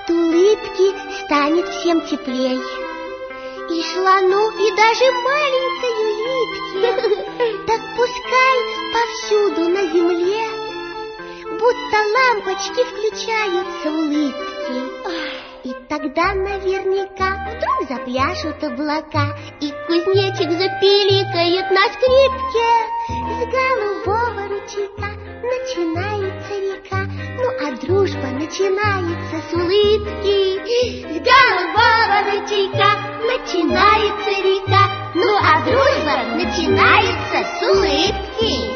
от улыбки станет всем теплей. И слону, и даже маленькой улитке. Так пускай повсюду на земле будто лампочки включаются улыбки. И тогда наверняка вдруг запляшут облака, и кузнечик запиликает на скрипке. С голубого ручейка начинается река, ну а дружба начинается с улыбки. С голубого ручейка начинается река, ну а дружба начинается с улыбки.